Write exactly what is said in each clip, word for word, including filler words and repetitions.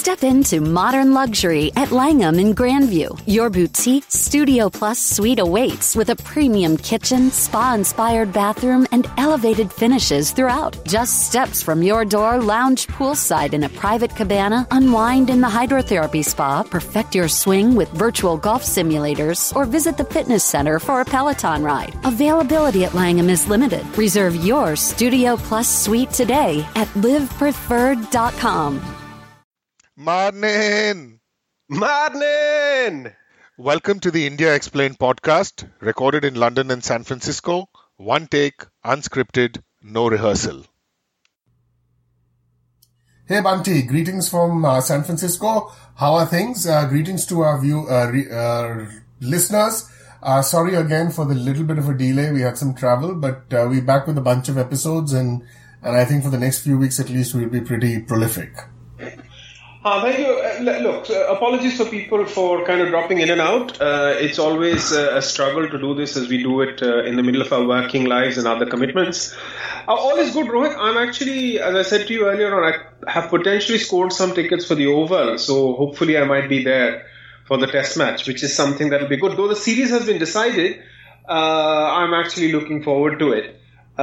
Step into modern luxury at Langham in Grandview. Your boutique Studio Plus suite awaits with a premium kitchen, spa-inspired bathroom, and elevated finishes throughout. Just steps from your door, lounge poolside in a private cabana, unwind in the hydrotherapy spa, perfect your swing with virtual golf simulators, or visit the fitness center for a Peloton ride. Availability at Langham is limited. Reserve your Studio Plus suite today at live preferred dot com. Morning! Morning! Welcome to the India Explained podcast, recorded in London and San Francisco. One take, unscripted, no rehearsal. Hey Bunty, greetings from uh, San Francisco. How are things? Uh, greetings to our view uh, re- uh, listeners. Uh, sorry again for the little bit of a delay. We had some travel, but uh, we're back with a bunch of episodes, and, and I think for the next few weeks at least we'll be pretty prolific. Uh, thank you. Uh, look, uh, apologies for people for kind of dropping in and out. Uh, it's always uh, a struggle to do this as we do it uh, in the middle of our working lives and other commitments. Uh, all is good, Rohit. I'm actually, as I said to you earlier on, I have potentially scored some tickets for the Oval, so hopefully I might be there for the test match, which is something that will be good. Though the series has been decided, uh, I'm actually looking forward to it.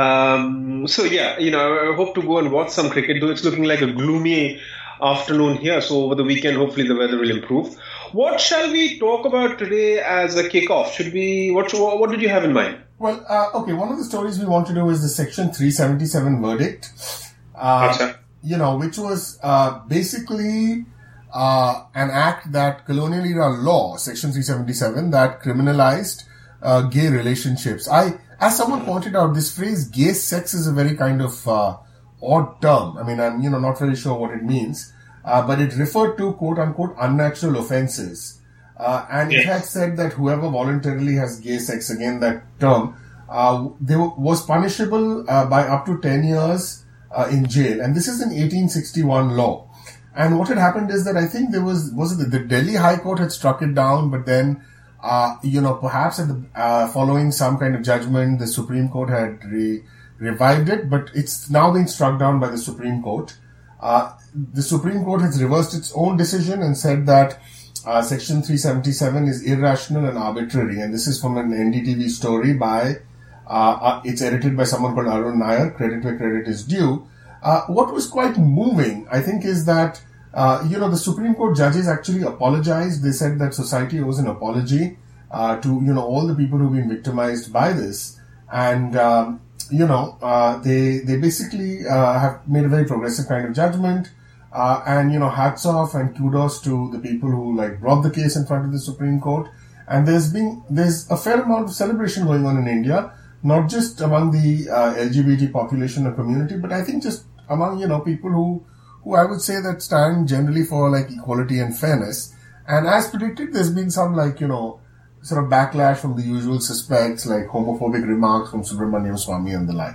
Um, so yeah, you know, I hope to go and watch some cricket, though it's looking like a gloomy afternoon here, so over the weekend hopefully the weather will improve. What shall we talk about today as a kickoff? Should we? What what did you have in mind? Well, uh, okay, one of the stories we want to do is the Section three seventy-seven verdict, uh, Achha. you know, which was uh, basically uh, an act that colonial era law, Section three seventy-seven, that criminalized uh, gay relationships. I, as someone pointed out, this phrase "gay sex" is a very kind of uh, odd term. I mean, I'm, you know, not very sure what it means, uh, but it referred to quote-unquote unnatural offenses. Uh, and yes. It had said that whoever voluntarily has gay sex, again that term, uh, they w- was punishable uh, by up to ten years uh, in jail. And this is an eighteen sixty-one law. And what had happened is that I think there was, was it the, the Delhi High Court had struck it down, but then, uh, you know, perhaps at the, uh, following some kind of judgment, the Supreme Court had re- revived it, but it's now been struck down by the Supreme Court. Uh, the Supreme Court has reversed its own decision and said that uh, Section three seventy-seven is irrational and arbitrary. And this is from an N D T V story by, uh, uh, it's edited by someone called Arun Nair, credit where credit is due. Uh, what was quite moving, I think, is that, uh, you know, the Supreme Court judges actually apologized. They said that society owes an apology uh, to, you know, all the people who've been victimized by this. And, um, you know, uh, they, they basically, uh, have made a very progressive kind of judgment. Uh, and, you know, hats off and kudos to the people who, like, brought the case in front of the Supreme Court. And there's been, there's a fair amount of celebration going on in India, not just among the, uh, L G B T population or community, but I think just among, you know, people who, who I would say that stand generally for, like, equality and fairness. And as predicted, there's been some, like, you know, sort of backlash from the usual suspects, like homophobic remarks from Subramaniam Swamy and the like.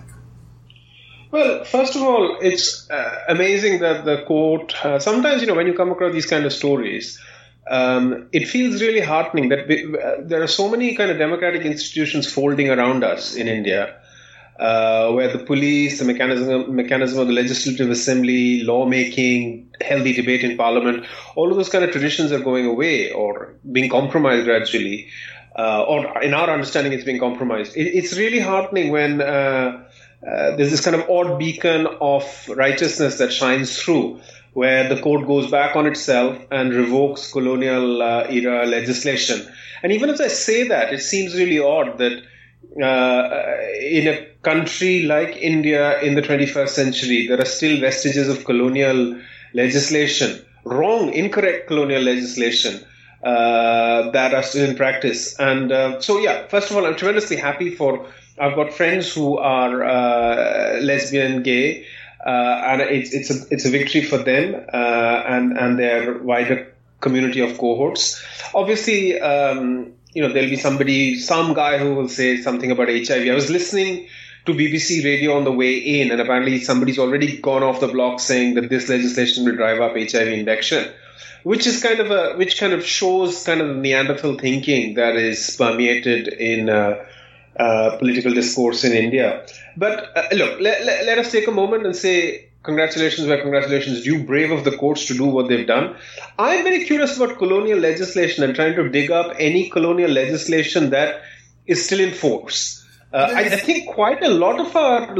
Well, first of all, it's uh, amazing that the court, uh, sometimes, you know, when you come across these kind of stories, um, it feels really heartening that we, uh, there are so many kind of democratic institutions folding around us in India, uh, where the police, the mechanism, mechanism of the legislative assembly, lawmaking, healthy debate in parliament, all of those kind of traditions are going away or being compromised gradually, uh, or in our understanding, it's being compromised. It, it's really heartening when uh, uh, there's this kind of odd beacon of righteousness that shines through, where the court goes back on itself and revokes colonial uh, era legislation. And even as I say that, it seems really odd that uh, in a country like India in the twenty-first century, there are still vestiges of colonial legislation, wrong, incorrect colonial legislation uh, that are still in practice. And uh, so, yeah, first of all, I'm tremendously happy for, I've got friends who are uh, lesbian, gay, uh, and it's it's a it's a victory for them uh, and and their wider community of cohorts. Obviously, um, you know, there'll be somebody, some guy who will say something about H I V. I was listening to B B C Radio on the way in, and apparently somebody's already gone off the block saying that this legislation will drive up H I V infection, which is kind of a, which kind of shows kind of the Neanderthal thinking that is permeated in uh, uh, political discourse in India. But uh, look, let, let, let us take a moment and say, congratulations where congratulations due, brave of the courts to do what they've done. I'm very curious about colonial legislation and trying to dig up any colonial legislation that is still in force. Uh, I, I think quite a lot of our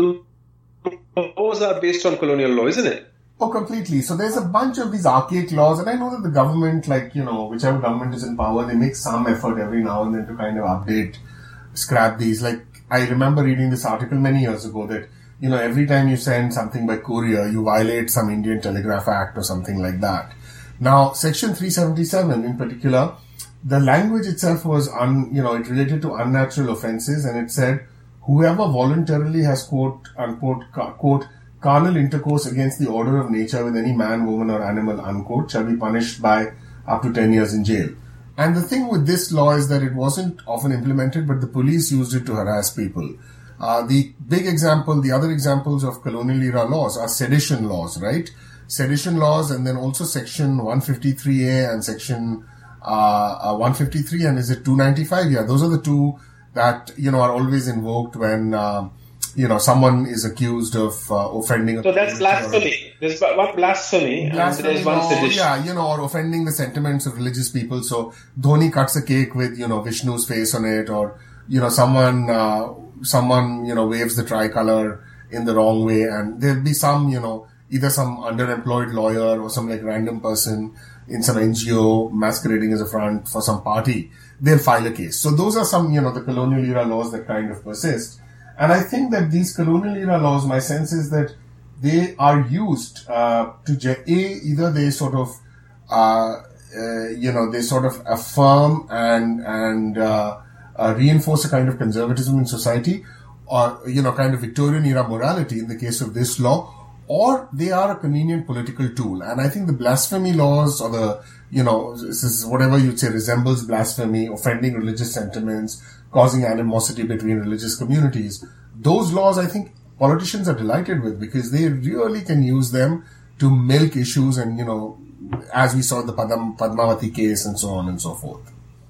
laws are based on colonial law, isn't it? Oh, completely. So there's a bunch of these archaic laws, and I know that the government, like, you know, whichever government is in power, they make some effort every now and then to kind of update, scrap these. Like, I remember reading this article many years ago that, you know, every time you send something by courier, you violate some Indian Telegraph Act or something like that. Now, Section three seventy-seven in particular, the language itself was, un, you know, it related to unnatural offences, and it said, whoever voluntarily has, quote, unquote, quote, carnal intercourse against the order of nature with any man, woman or animal, unquote, shall be punished by up to ten years in jail. And the thing with this law is that it wasn't often implemented, but the police used it to harass people. Uh, the big example, the other examples of colonial era laws are sedition laws, right? Sedition laws, and then also Section one fifty-three A and Section uh, uh, one fifty-three, and is it two ninety-five? Yeah, those are the two that, you know, are always invoked when, uh, you know, someone is accused of uh, offending. So that's blasphemy. There's one blasphemy, blasphemy and there's one sedition. Yeah, you know, or offending the sentiments of religious people. So Dhoni cuts a cake with, you know, Vishnu's face on it, or, you know, someone, uh, someone, you know, waves the tricolor in the wrong way, and there'll be some, you know, either some underemployed lawyer or some like random person in some N G O masquerading as a front for some party. They'll file a case. So those are some, you know, the colonial era laws that kind of persist. And I think that these colonial era laws, my sense is that they are used uh, to, ge- A, either they sort of, uh, uh, you know, they sort of affirm and, and, uh, uh, reinforce a kind of conservatism in society, or, you know, kind of Victorian era morality in the case of this law, or they are a convenient political tool. And I think the blasphemy laws, or the, you know, this is whatever you'd say resembles blasphemy, offending religious sentiments, causing animosity between religious communities. Those laws, I think politicians are delighted with, because they really can use them to milk issues, and, you know, as we saw in the Padam, Padmavati case and so on and so forth.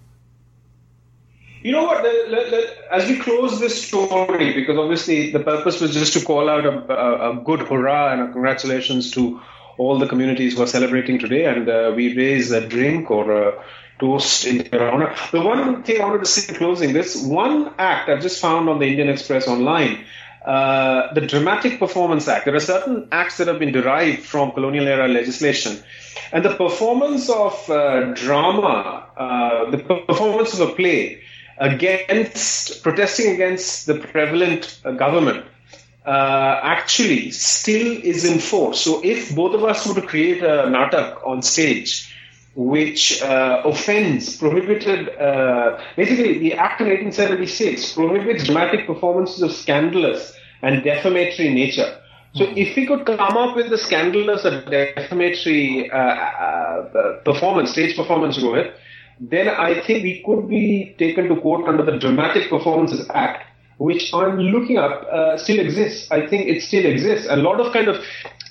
You know what, the, the, the, as we close this story, because obviously the purpose was just to call out a, a, a good hurrah and a congratulations to all the communities who are celebrating today, and uh, we raise a drink or a toast in their honor. The one thing I wanted to say in closing this, one act I've just found on the Indian Express online, uh, the Dramatic Performance Act. There are certain acts that have been derived from colonial era legislation, and the performance of uh, drama, uh, the performance of a play against, protesting against the prevalent uh, government, uh, actually still is in force. So if both of us were to create a natak on stage, which uh, offends, prohibited, uh, basically the Act of eighteen seventy-six prohibits dramatic performances of scandalous and defamatory nature. So mm-hmm. if we could come up with a scandalous or defamatory uh, uh, performance, stage performance, Rohit, then I think we could be taken to court under the Dramatic Performances Act, which I'm looking up, uh, still exists. I think it still exists. A lot of kind of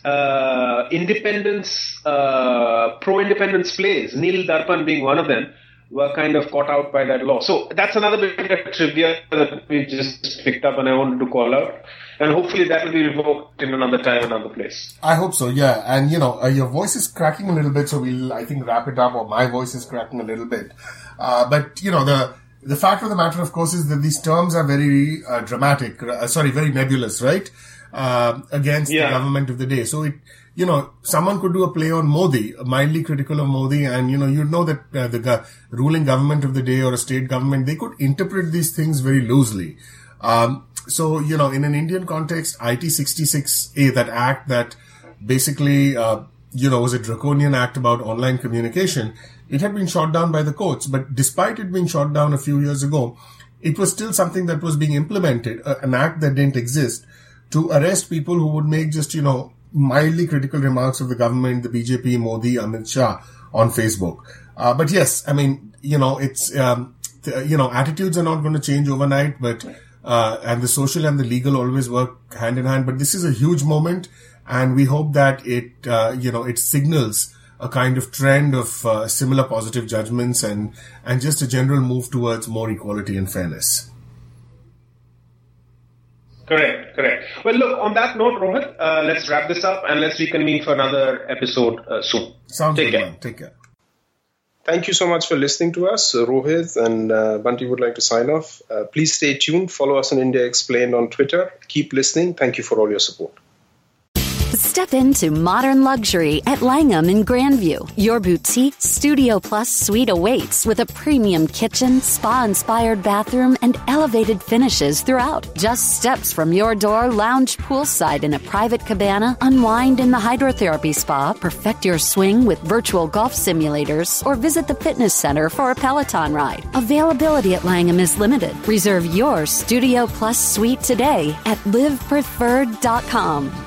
uh, independence, uh, pro-independence plays, Neel Darpan being one of them, were kind of caught out by that law. So that's another bit of trivia that we just picked up and I wanted to call out. And hopefully that will be revoked in another time, another place. I hope so, yeah. And, you know, uh, your voice is cracking a little bit, so we'll, I think, wrap it up, or my voice is cracking a little bit. Uh, but, you know, the the fact of the matter, of course, is that these terms are very uh, dramatic, uh, sorry, very nebulous, right? Uh, against yeah. the government of the day. So, it, you know, someone could do a play on Modi, mildly critical of Modi, and, you know, you'd know that uh, the go- ruling government of the day or a state government, they could interpret these things very loosely. Um, so, you know, in an Indian context, I T sixty-six A, that act that basically, uh, you know, was a draconian act about online communication, it had been shot down by the courts. But despite it being shot down a few years ago, it was still something that was being implemented, uh, an act that didn't exist, to arrest people who would make just, you know, mildly critical remarks of the government, the B J P, Modi, Amit Shah on Facebook. Uh, but yes, I mean, you know, it's, um, th- you know, attitudes are not going to change overnight, but, uh, and the social and the legal always work hand in hand. But this is a huge moment, and we hope that it, uh, you know, it signals a kind of trend of uh, similar positive judgments and, and just a general move towards more equality and fairness. Correct, correct. Well, look, on that note, Rohit, uh, let's wrap this up and let's reconvene for another episode uh, soon. Sounds Take good, care. man. Take care. Thank you so much for listening to us. Uh, Rohit and uh, Bunty would like to sign off. Uh, please stay tuned. Follow us on India Explained on Twitter. Keep listening. Thank you for all your support. Step into modern luxury at Langham in Grandview. Your boutique Studio Plus suite awaits with a premium kitchen, spa-inspired bathroom, and elevated finishes throughout. Just steps from your door, lounge poolside in a private cabana, unwind in the hydrotherapy spa, perfect your swing with virtual golf simulators, or visit the fitness center for a Peloton ride. Availability at Langham is limited. Reserve your Studio Plus suite today at live preferred dot com.